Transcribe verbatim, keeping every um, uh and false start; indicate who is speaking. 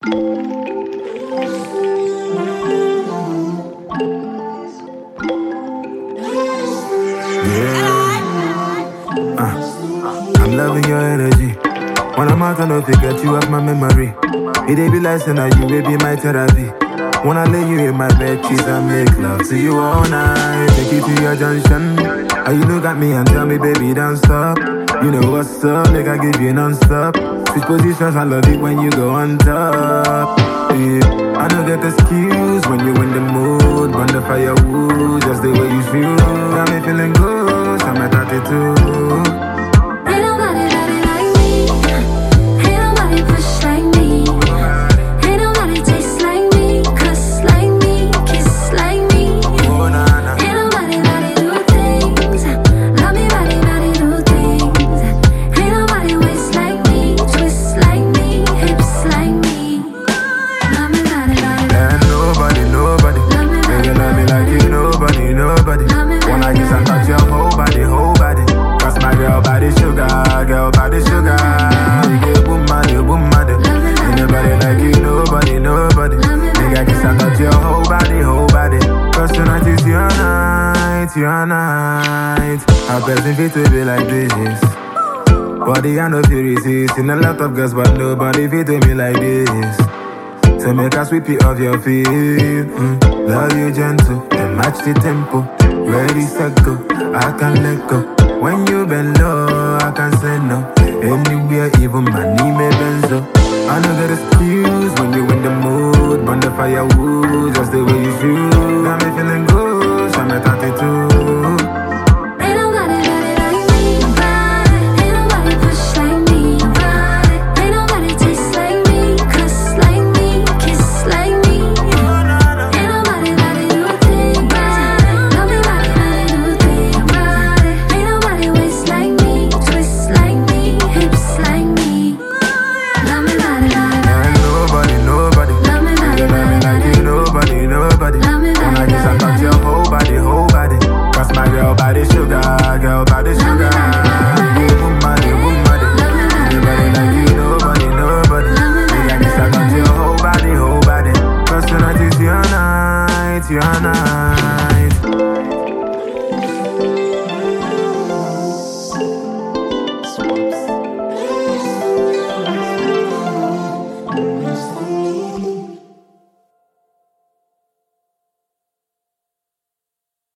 Speaker 1: I'm loving your energy. When I'm out, I don't forget you have my memory. It ain't be like saying that you will be my therapy. When I lay you in my bed, cheese and make love to you all night. Take you to your junction. And you look at me and tell me, baby, don't stop. You know what's up, like I give you non-stop. Switch positions, I love it when you go on top. Yeah. I don't get excuse when you in the mood. Burn the firewood, just the way you feel. Got me feeling good, show me thirty-two. Girl, body sugar, you get boom mad, you boom mad. Ain't nobody like you, nobody, nobody. Nigga, kiss and touch your whole body, whole body. Cause tonight is your night, your night. I person fit to be like this. Body I know you resist. In a lot of girls, but nobody fit to me like this. So make a sweep it off your feet. Mm. Love you gentle, and match the tempo. Ready, set, go, I can let go. When you bend low, I can say no. Anywhere, even my knee may bend so. I know get excuse when you in the mood. Burn the firewood.